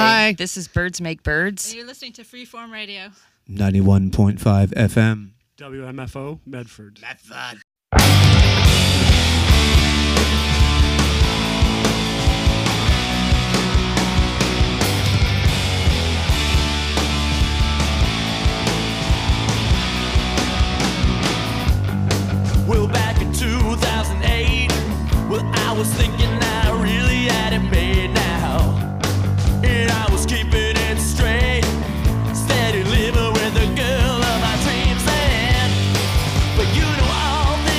Hi. This is Birds Make Birds. And you're listening to Freeform Radio. 91.5 FM. WMFO, Medford. Well, back in 2008, well, I was thinking I really had it made now. And I was keeping it straight, steady living with the girl of my dreams. And but you know all this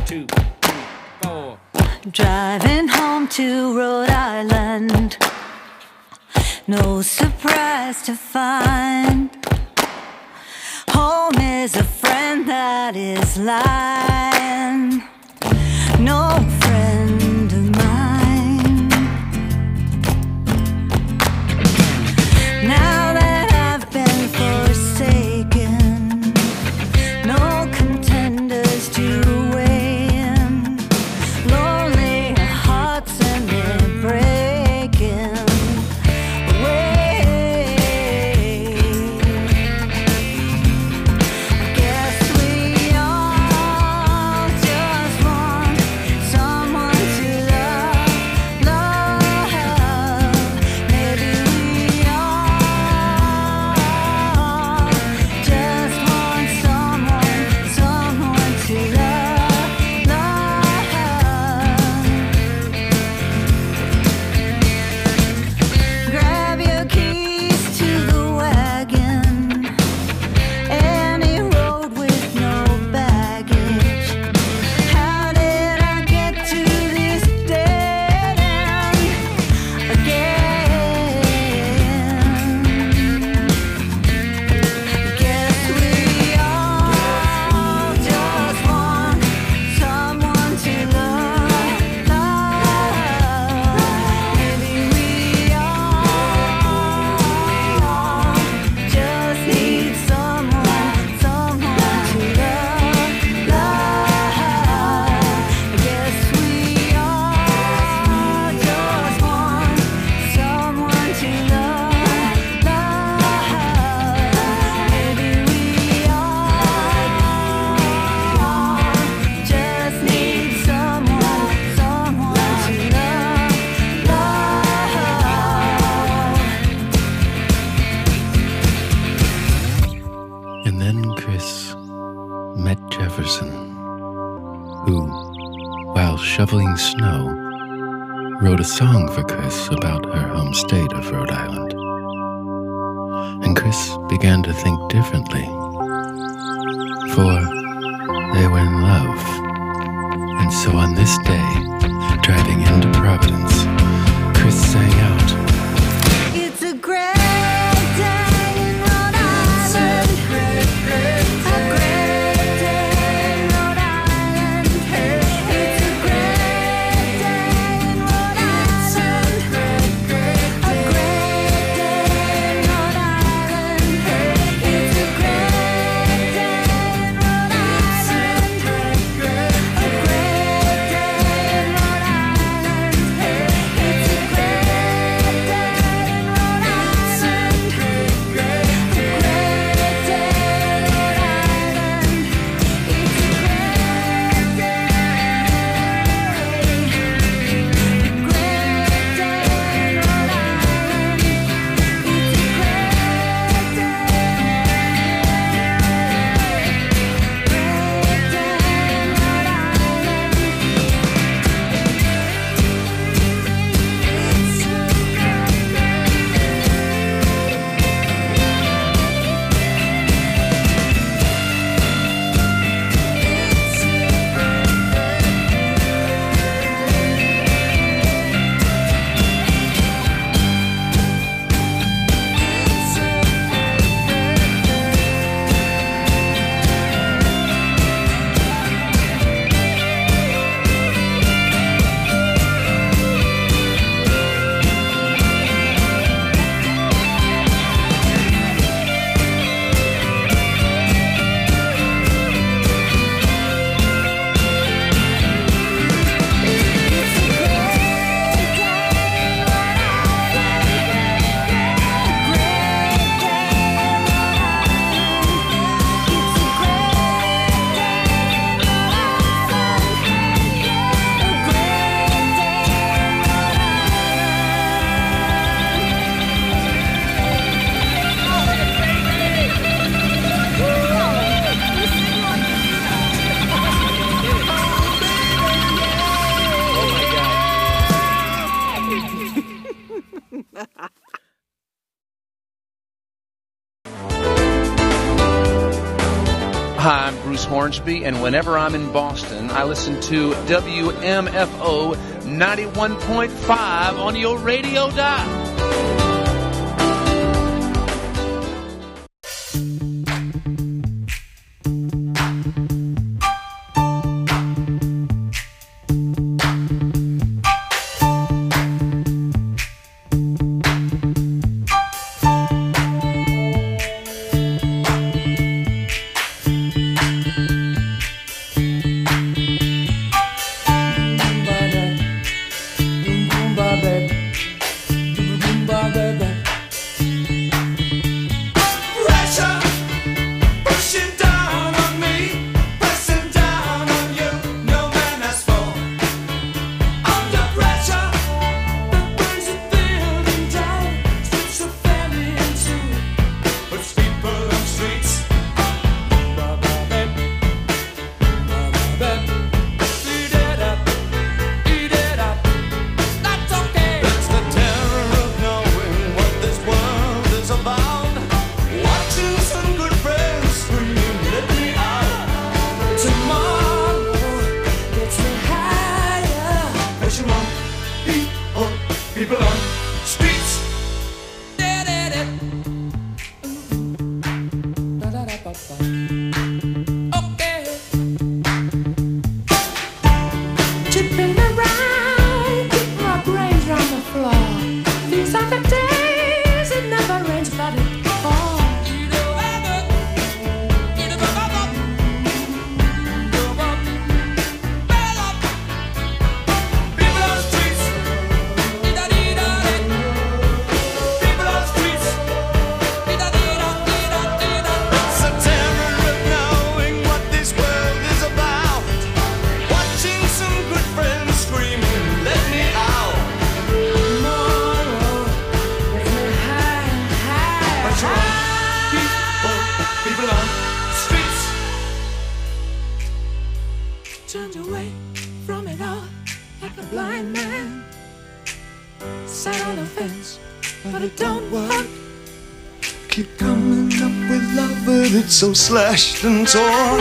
2, 4. Driving home to Rhode Island, no surprise to find home is a friend that is lying, no friend of mine. Now that I've been forsaken, no contenders to weigh in, lonely hearts and they're breaking away. Guess we all just want someone to love, love. Maybe we all just want someone to love, love. Grab your keys to the wagon, any road with no baggage. How did I get to this dead end again? Guess we all just want someone to love, love. Maybe we all just need someone to love, love. Guess we all just want someone to love, love. Maybe we all just need someone to love. And then Chris met Jefferson, who, while shoveling snow, wrote a song for Chris about her home state of Rhode Island. And Chris began to think differently, for they were in love. And so on this day, driving into Providence, Chris sang out, It's a great day in Rhode Island. A great day in Rhode Island. It's a great day in Rhode Island. A great day in Rhode Island. It's a great day in Rhode Island. A great day in Rhode Island. It's a great James Hornsby, and whenever I'm in Boston, I listen to WMFO 91.5 on your radio dial. So slashed and torn.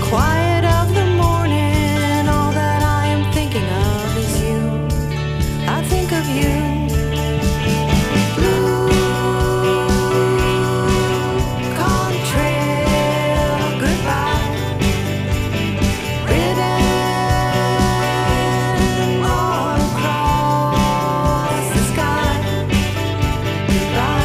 quiet of the morning, all that I am thinking of is you. I think of you. Blue contrail, goodbye. Written all across the sky. Goodbye.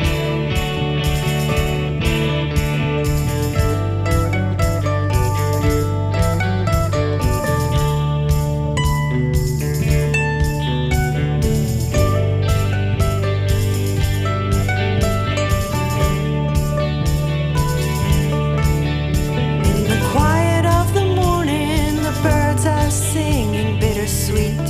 In the quiet of the morning, the birds are singing bittersweet.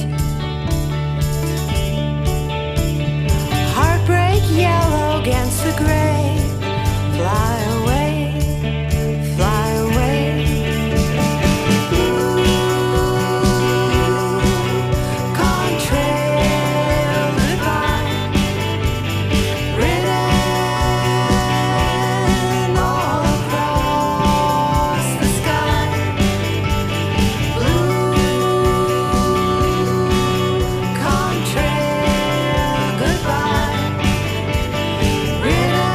Heartbreak yellow against the gray. Fly away, fly away. Blue contrail, goodbye. Written all across the sky. Blue contrail, goodbye. Written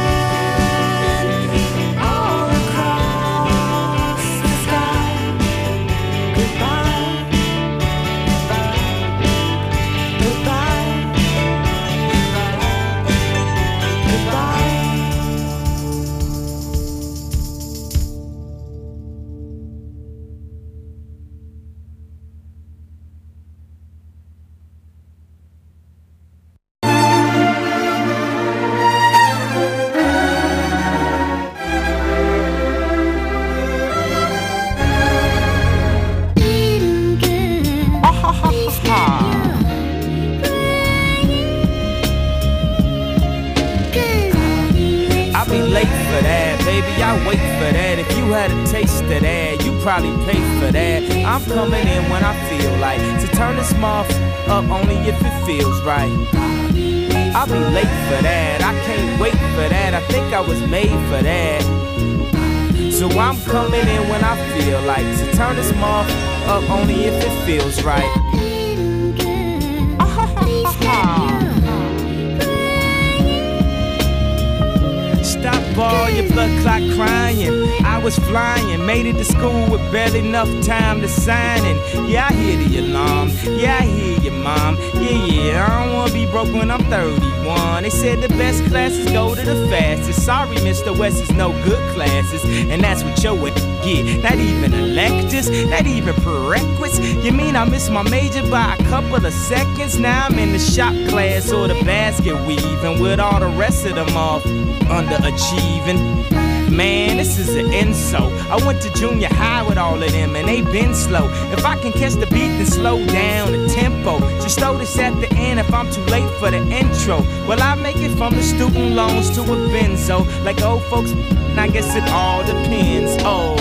all across the sky. Goodbye. Goodbye. Goodbye. I'll be late for that, baby, I wait for that. If you had a taste of that, you probably pay for that. I'm coming in when I feel like to turn this muff up only if it feels right. I'll be late for that, I can't wait for that. I think I was made for that. So I'm coming in when I feel like to turn this muff up only if it feels right. Stop all your blood clot crying. I was flying, made it to school with barely enough time to sign in. Yeah, I hear the alarm. Yeah, I hear you, mom. Yeah, I don't wanna be broke when I'm 31. They said the best classes go to the fastest. Sorry, Mr. West is no good classes, and that's what your get. Not even electives, not even prerequisites. You mean I missed my major by a couple of seconds? Now I'm in the shop class or the basket weaving with all the rest of them off underachieving. Man, this is an insult. I went to junior high with all of them and they been slow. If I can catch the beat, then slow down the tempo. Just throw this at the end if I'm too late for the intro. Well, I make it from the student loans to a benzo. Like old folks, I guess it all depends. Oh.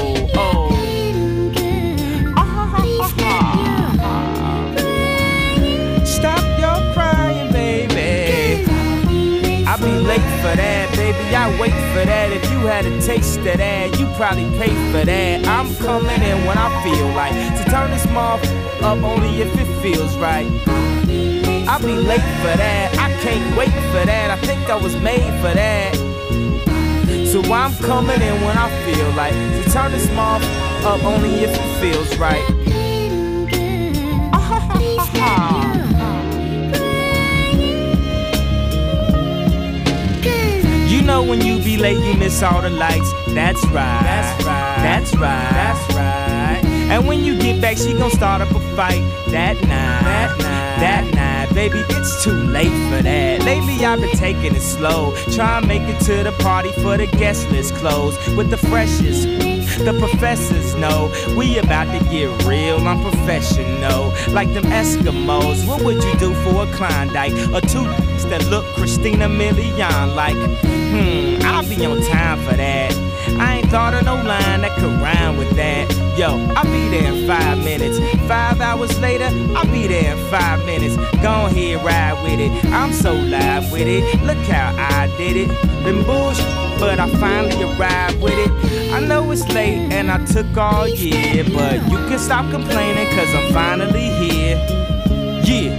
Stop your crying, baby. I'll be late for that, baby, I wait for that. If you had a taste of that, you probably pay for that. I'm coming in when I feel like to turn this muff up only if it feels right. I'll be late for that, I can't wait for that. I think I was made for that. So I'm coming in when I feel like to turn this muff up only if it feels right. You know when you be late, you miss all the lights. That's right. That's right. That's right. That's right. And when you get back, she gon' start up a fight. That night, baby, it's too late for that. Lately I've been taking it slow, try and make it to the party for the guest list closed with the freshest. The professors know we about to get real unprofessional, like them Eskimos. What would you do for a Klondike or two that look Christina Milian like? I'll be on time for that. I ain't thought of no line that could rhyme with that. Yo, I'll be there in 5 minutes. 5 hours later, I'll be there in 5 minutes. Go ahead, ride with it. I'm so live with it. Look how I did it. Been bullshit, but I finally arrived with it. I know it's late and I took all year, but you can stop complaining cause I'm finally here. Yeah.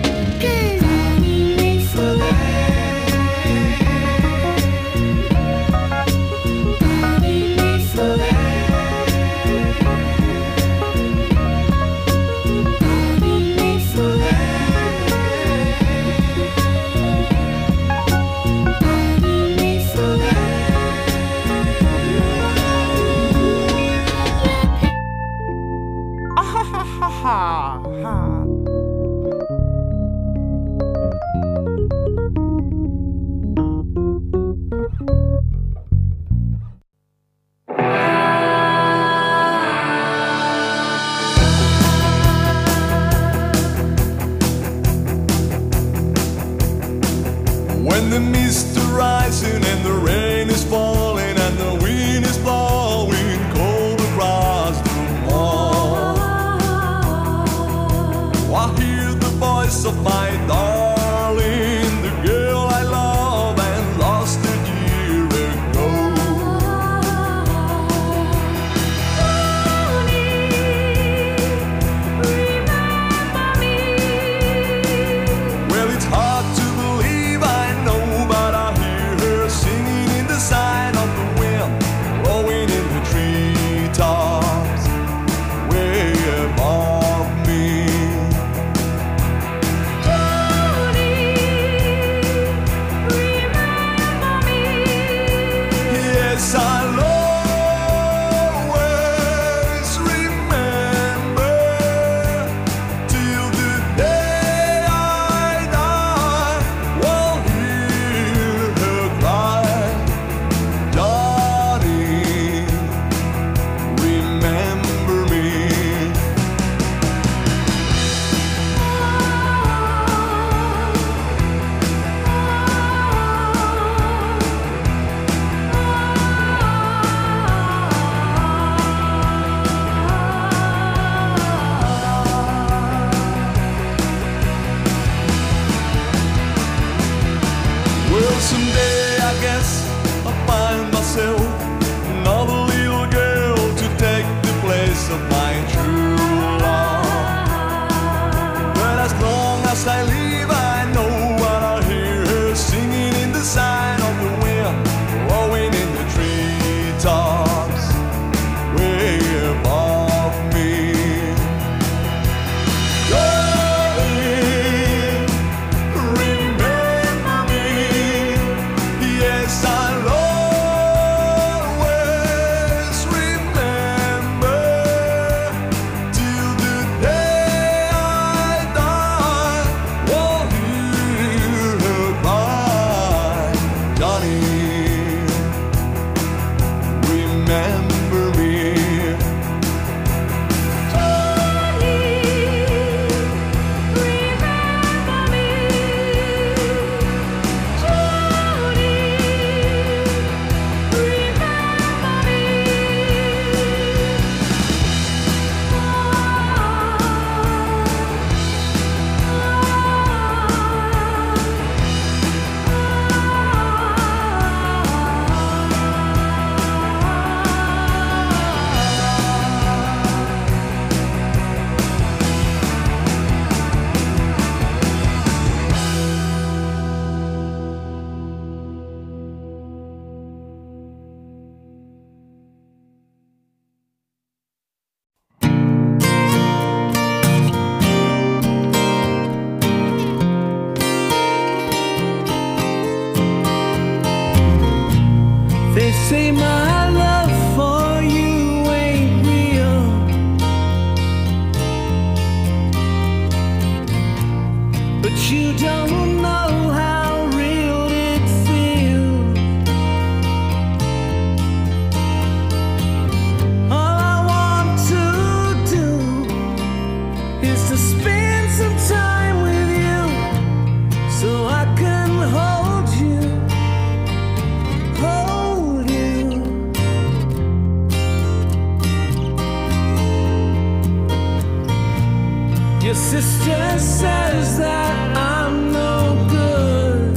Your sister says that I'm no good.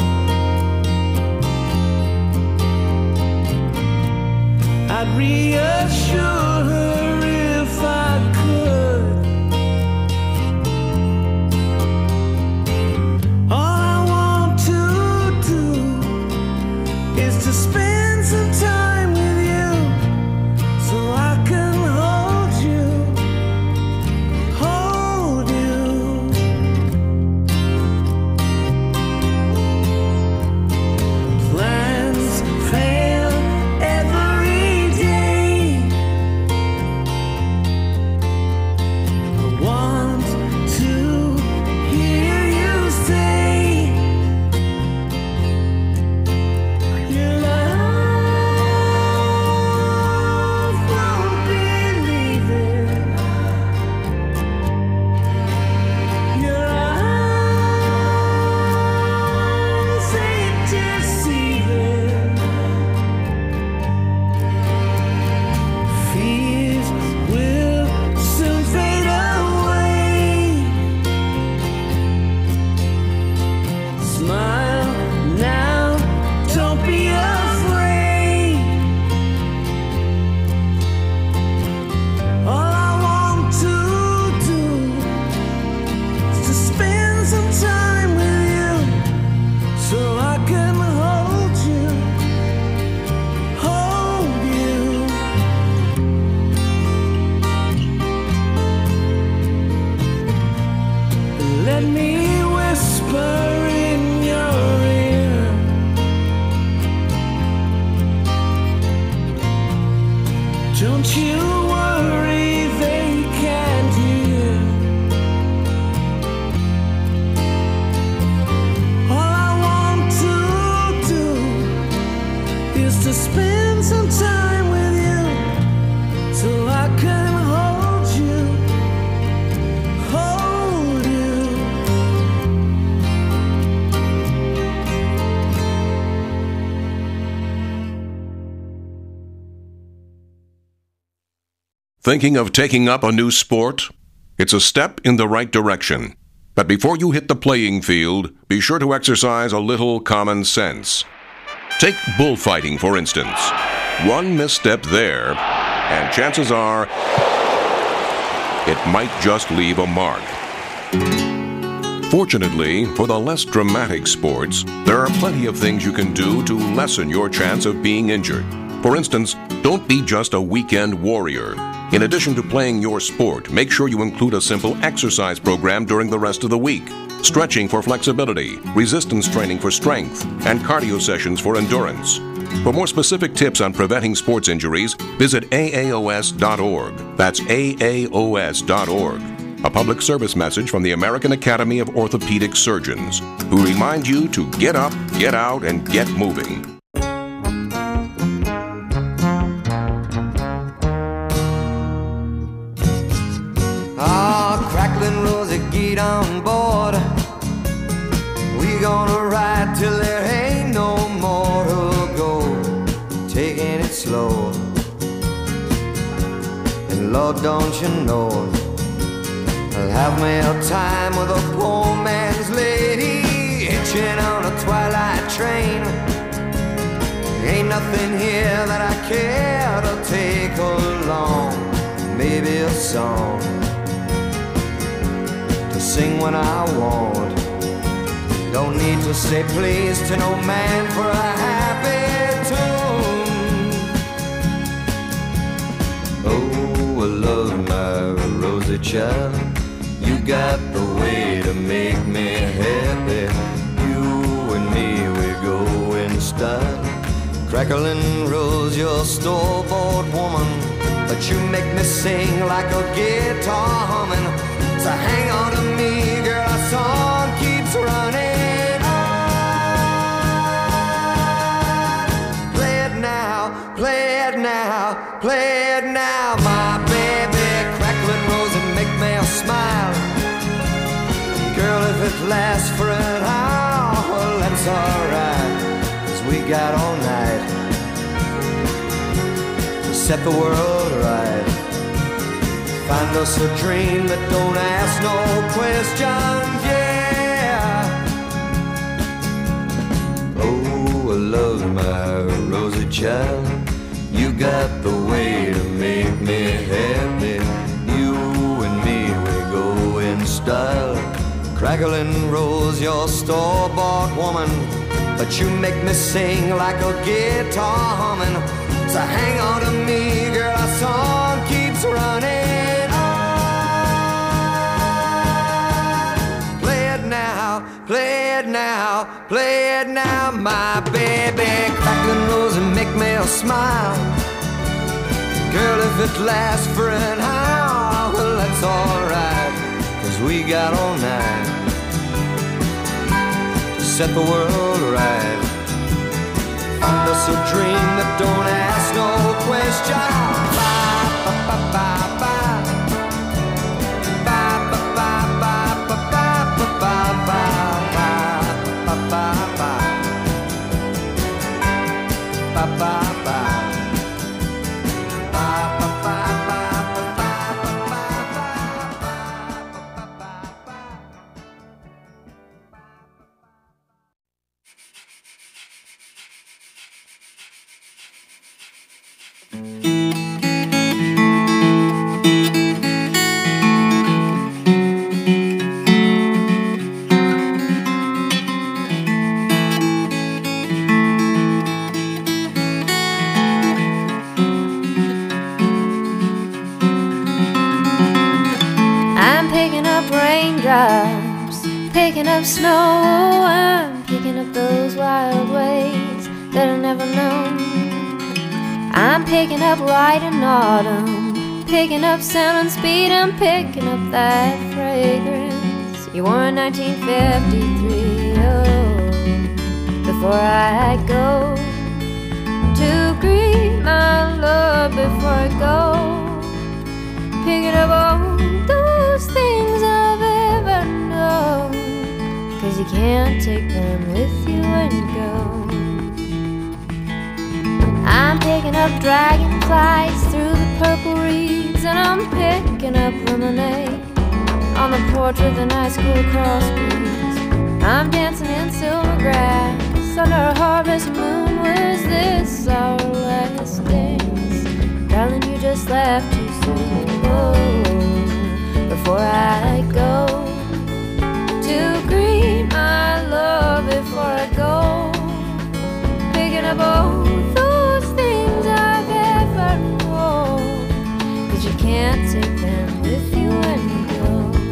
I'd reassure her if I could. All I want to do is to spend some time with you so I can hold you, hold you. Plans fail every day. I want to hear you say your love won't believe it. Your eyes ain't deceiving. Fears will soon fade away. Smile now, don't be afraid. All I want to do is to spend some time with you so I can hold you, hold you. Let me whisper in your ear. Don't you worry, they can't hear. All I want to do is to spend some time with you so I can hold you, hold you. Thinking of taking up a new sport? It's a step in the right direction. But before you hit the playing field, be sure to exercise a little common sense. Take bullfighting, for instance. One misstep there, and chances are it might just leave a mark. Fortunately, for the less dramatic sports, there are plenty of things you can do to lessen your chance of being injured. For instance, don't be just a weekend warrior. In addition to playing your sport, make sure you include a simple exercise program during the rest of the week. Stretching for flexibility, resistance training for strength, and cardio sessions for endurance. For more specific tips on preventing sports injuries, visit AAOS.org. That's AAOS.org. A public service message from the American Academy of Orthopedic Surgeons, who remind you to get up, get out, and get moving. Crackling Rosie, get on board. We gonna ride till there ain't no more to go. Taking it slow. And Lord, don't you know, I'll have me a time with a poor man's lady, hitching on a twilight train. Ain't nothing here that I care to take along. Maybe a song to sing when I want. Don't need to say please to no man for a happy tune. Oh, I love my Rosie child. You got the way to make me happy. You and me, we go in style. Crackling Rose, you're a store-bought woman, but you make me sing like a guitar humming. So hang on to me, girl, our song keeps running on. Play it now, play it now, play it now, my baby. Crackling Rose and make me smile. Girl, if it lasts for an hour, well, that's alright, 'cause we got all night to set the world right. Find us a dream that don't ask no questions, yeah. Oh, I love my rosy child. You got the way to make me happy. You and me, we go in style. Crackling rose, your store-bought woman, but you make me sing like a guitar humming. So hang on to me, girl, our song keeps running on. Play it now, play it now, play it now, my baby. Crackling rose and make me smile. Girl, if it lasts for an hour, well, that's alright, 'cause we got all night to set the world right. Find us a dream that don't ask no question. Bye, bye, bye, bye, bye. Bye, bye, bye, bye, bye, bye, bye, bye, bye, bye, bye. Bye, bye, bye. Raindrops picking up snow. I'm picking up those wild ways that I never known. I'm picking up light and autumn, picking up sound and speed. I'm picking up that fragrance you wore in 1953. Oh, before I go to greet my love, before I go picking up all those things I've ever known, 'cause you can't take them with you when you go. I'm picking up dragonflies through the purple reeds, and I'm picking up lemonade on the porch with a nice cool cross breeze. I'm dancing in silver grass under a harvest moon. Was this our last dance? Darling, you just left too soon. Oh, before I go to greet my love, before I go picking up all those things I've ever known, 'cause you can't take them with you when you go.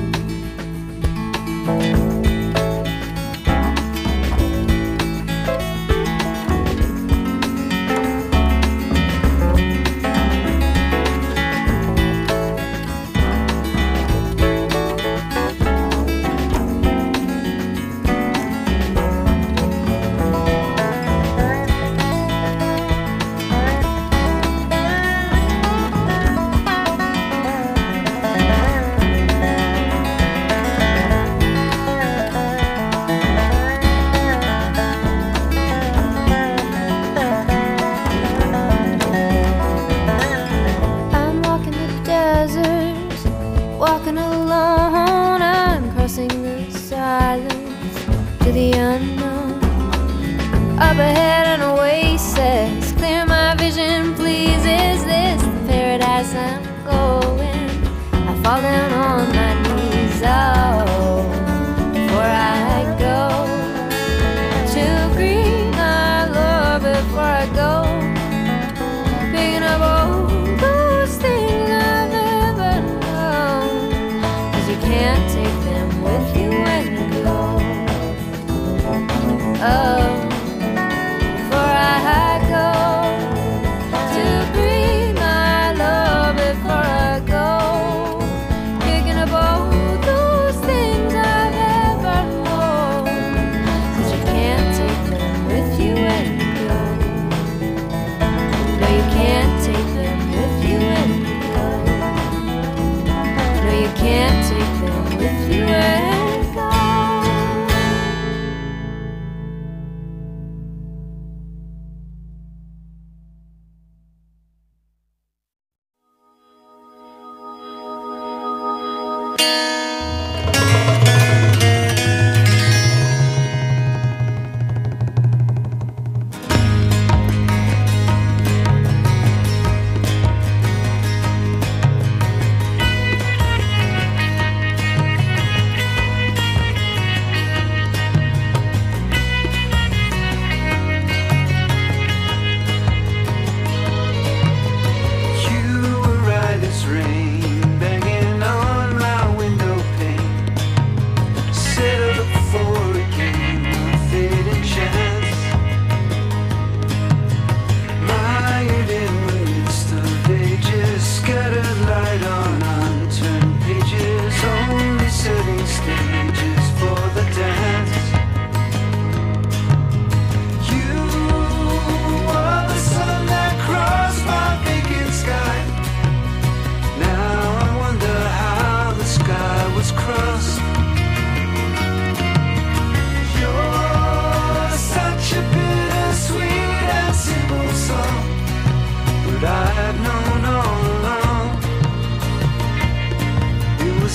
Walking alone, I'm crossing the silence to the unknown. Up ahead an oasis, clear my vision please. Is this the paradise I'm going? I fall down on my knees. Oh, before I go to greet my love, before I go picking up all those things I've ever known, 'cause you can't take them with you when you go. Oh, before I go to greet my love, before I go picking up all those things I've ever known, 'cause you can't take them with you when you go. No, you can't take them with you when you go. No, you can't take them with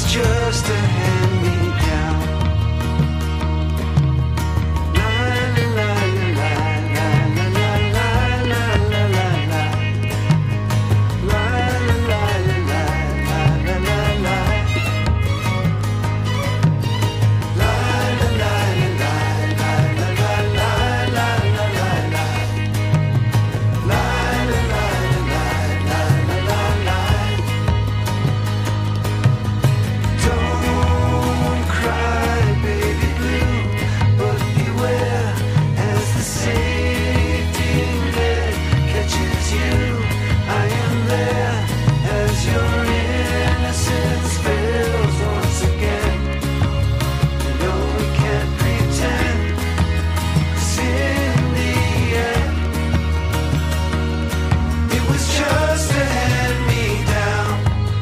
just a hand-me-down. La la la la la la la la la la la la. La la la la la la la la. La la la la la la la la la la la la. La la la la la la la la. Don't cry, baby blue, but beware as the safety net catches you. I am there as your innocence fails once again. No, we can't pretend, 'cause in the end, it was just a hand-me-down.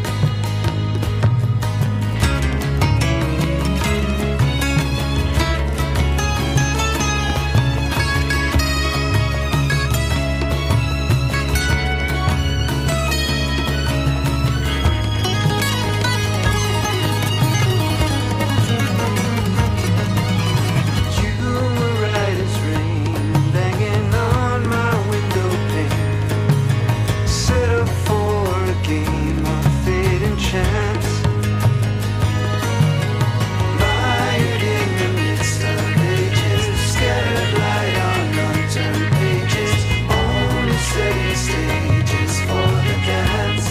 You were right as rain, banging on my window pane. Set up for a game of fate and chance. Mired in the midst of ages, scattered light on unturned pages, only steady stages for the dance.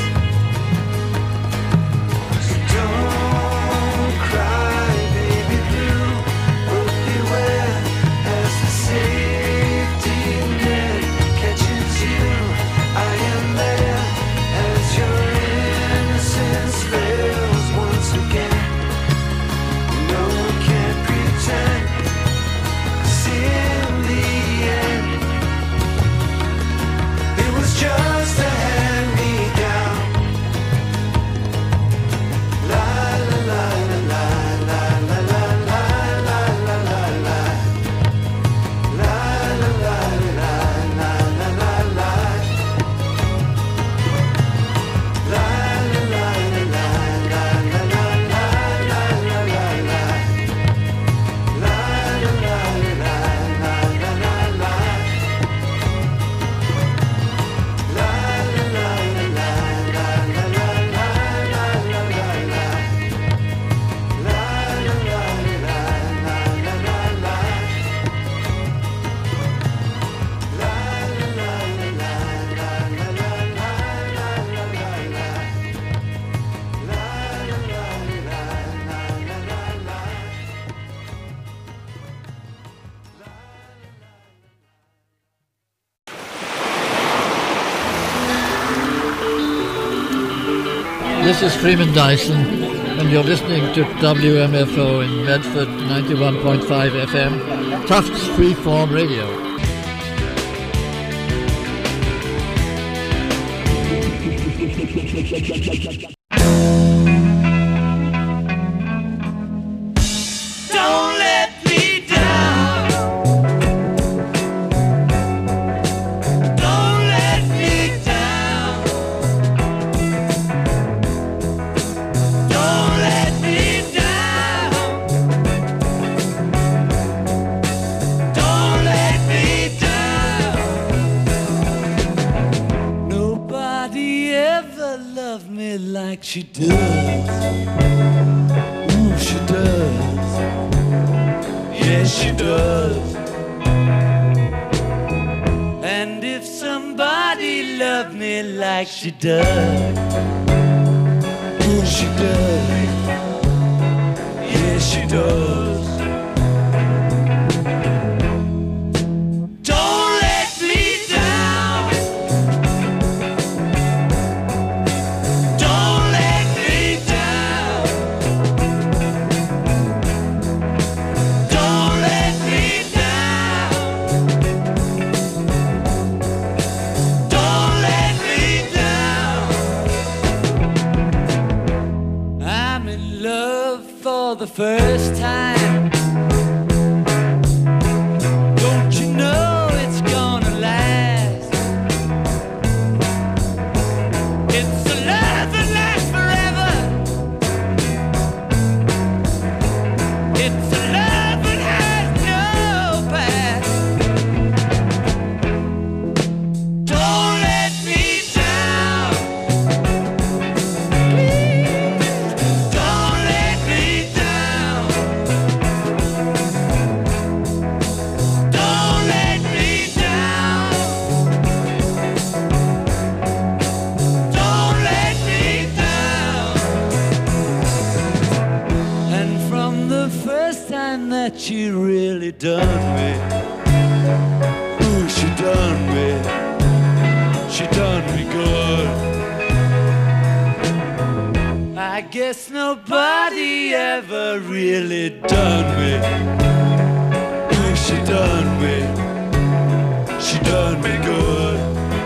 So don't cry, baby blue, but beware as the safety net catches you. I am there as your innocence fails once again. No, we can't pretend, 'cause in the end, it was just a hand-me-down. La la la la la la la la la la la la. La la la la la la la la. La la la la la la la la la la la la. La la la la la la la la. La la la la la la la la la la la la. La la la la la la la la. La la la la la la la la la la la la. La la la la la la la la. This is Freeman Dyson, and you're listening to WMFO in Medford 91.5 FM, Tufts Freeform Radio. Don't let me down. Don't let me down. Don't let me down. Don't let me down. Nobody ever loved me like she does. Ooh, she does. Yes, she does. And if somebody loved me like she does, ooh, she does. Yes, she does. Don't let me down. Don't let me down. Don't let me down. Don't let me down. I'm in love for the first time. Don't you know it's gonna last? It's a love that lasts forever. that she really done me. Ooh, she done me. She done me good. I guess nobody ever really done me. Ooh, she done me. She done me good.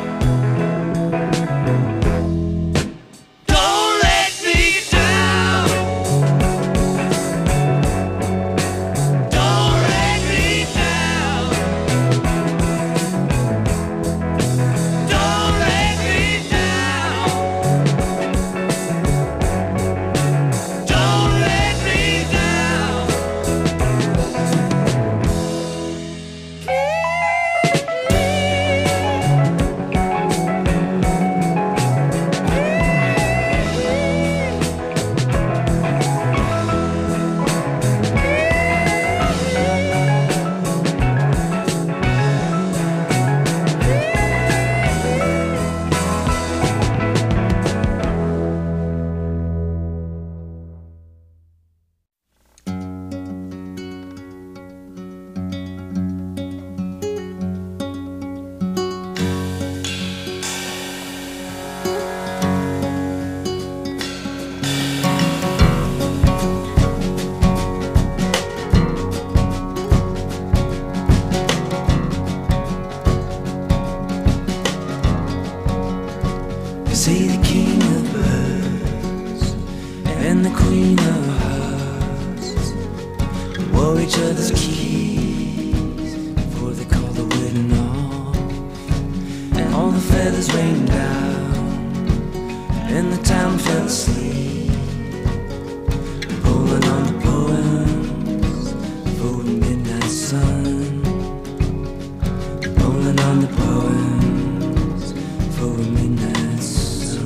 Say the king of birds and the queen of hearts wore each other's keys before they called the wedding off. And all the feathers rained down and the town fell asleep, pulling on the poems for the midnight sun, pulling on the poems for the midnight sun.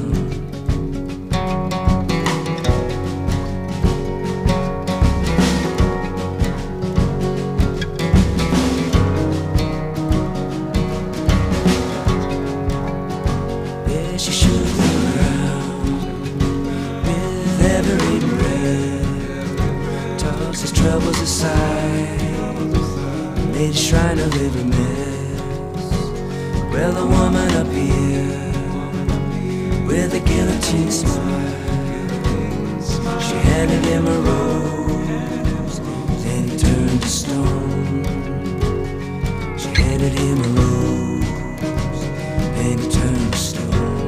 She shook the ground with every breath, tossed his troubles aside, made a shrine of every mess. Well, the woman up here with a guillotine smile, she handed him a rose, then he turned to stone. She handed him a rose, then he turned to stone.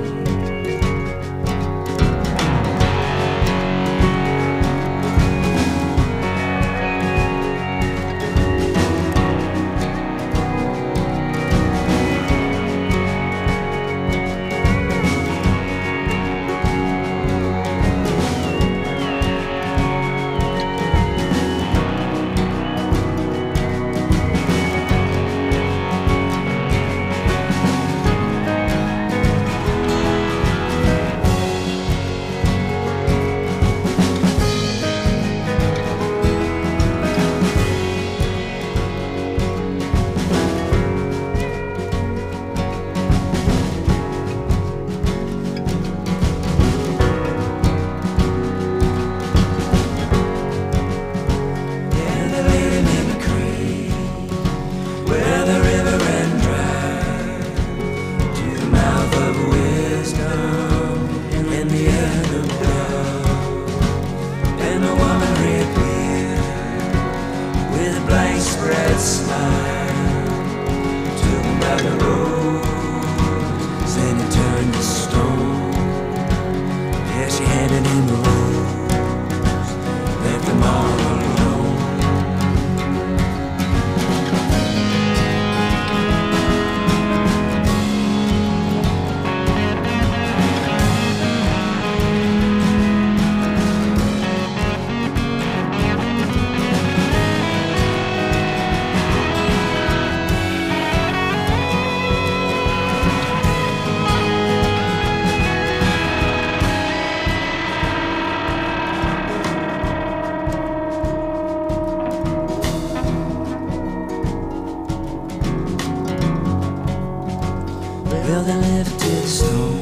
Well, they lifted the stone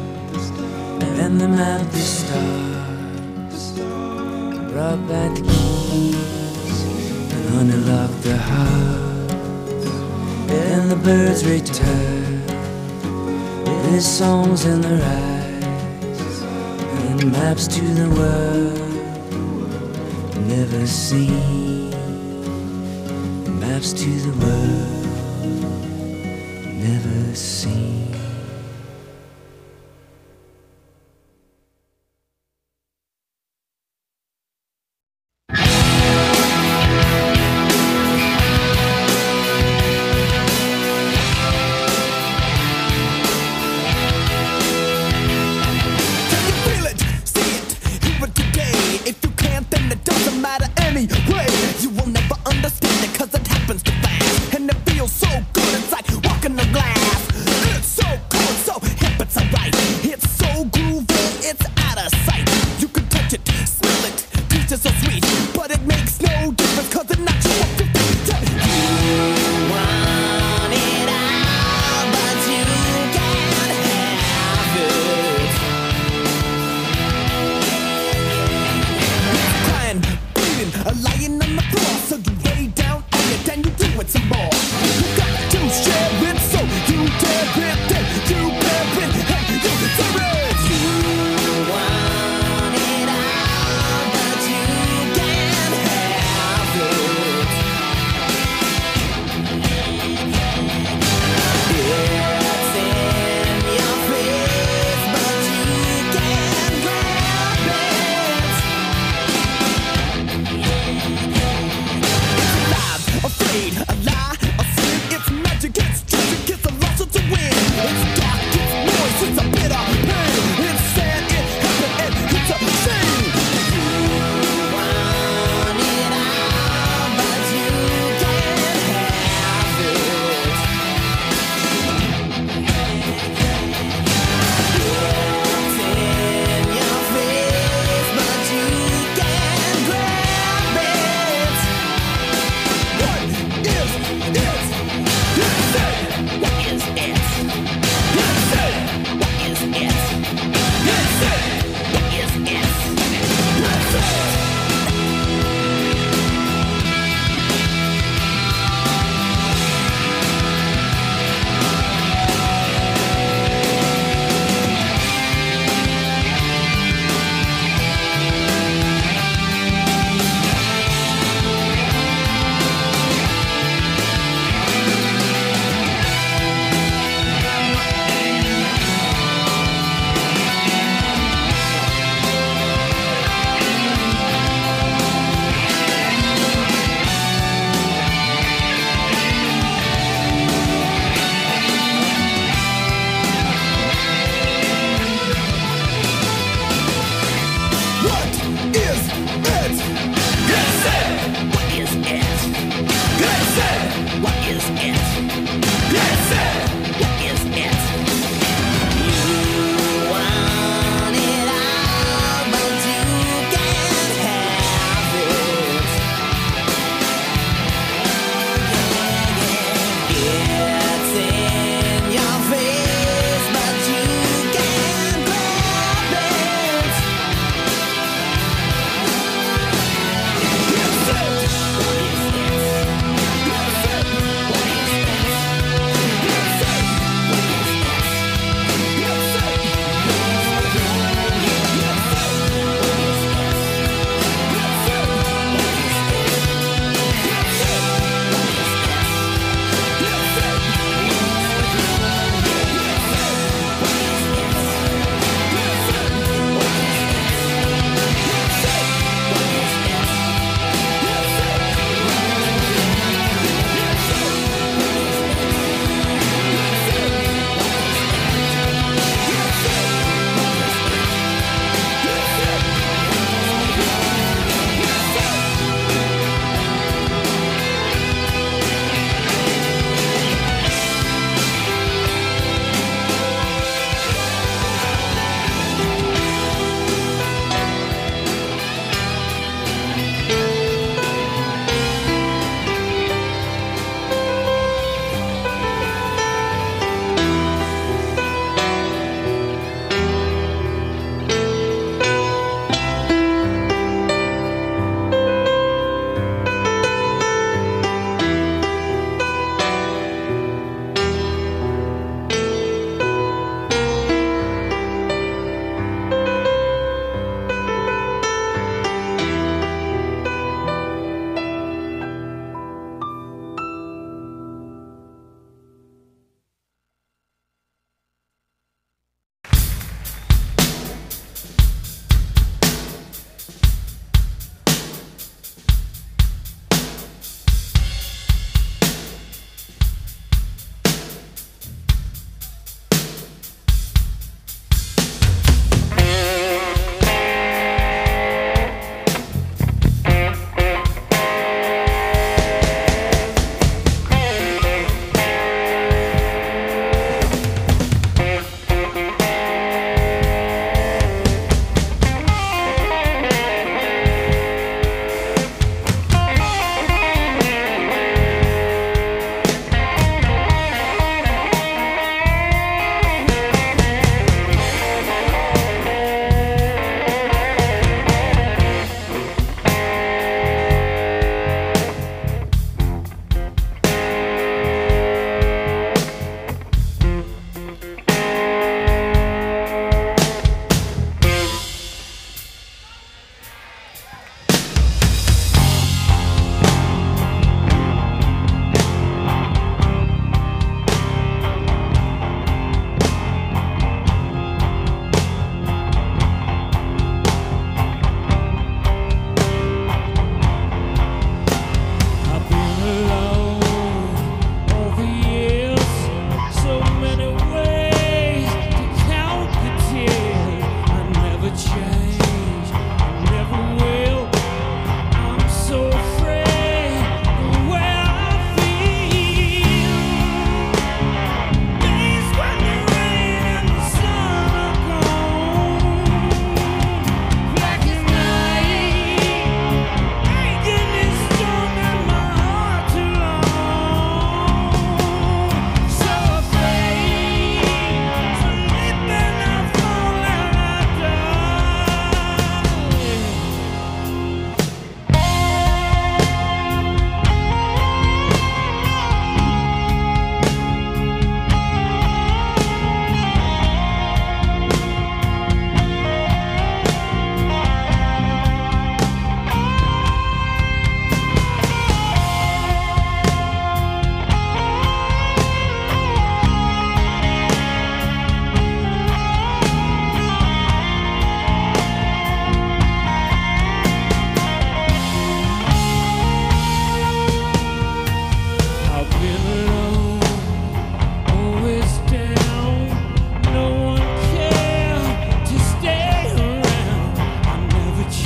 and they mapped the stars, brought back the keys and honey lock their heart, and the birds return with songs in their eyes and maps to the world never seen. Maps to the world never seen.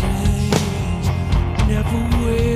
train never waits.